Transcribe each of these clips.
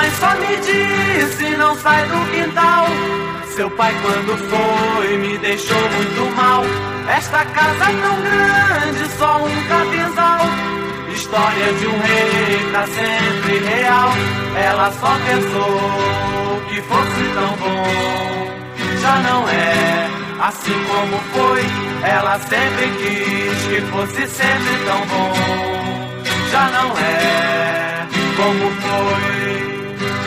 mãe só me disse, não sai do quintal. Seu pai quando foi me deixou muito mal. Esta casa tão grande, só um capinzal. História de um rei tá sempre real. Ela só pensou que fosse tão bom. Já não é assim como foi. Ela sempre quis que fosse sempre tão bom. Já não é como foi.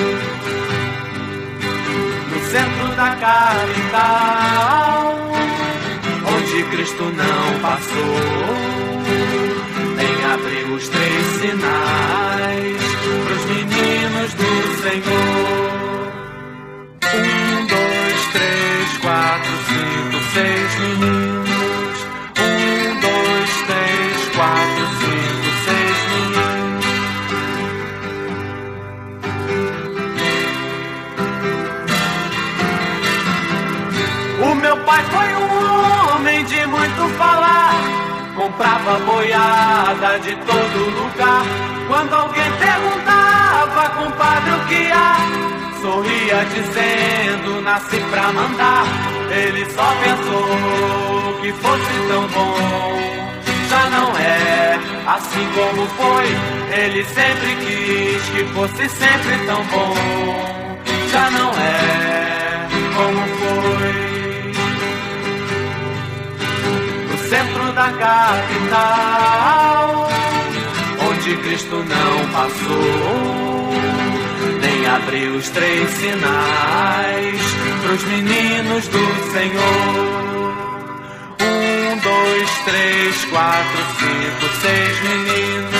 No centro da capital, onde Cristo não passou, nem abriu os 3 sinais pros meninos do Senhor. 1, 2, 3, 4, 5, 6 meninos. 1, 2, 3, 4, 5, 6 meninos. O meu pai foi um homem de muito falar. Comprava boiada de todo lugar. Quando alguém perguntava, compadre, o que há? Sorria dizendo, nasci pra mandar. Ele só pensou que fosse tão bom. Já não é assim como foi. Ele sempre quis que fosse sempre tão bom. Já não é como foi. No centro da capital, onde Cristo não passou, nem abriu os 3 sinais pros meninos do Senhor. 1, 2, 3, 4, 5, 6 meninos.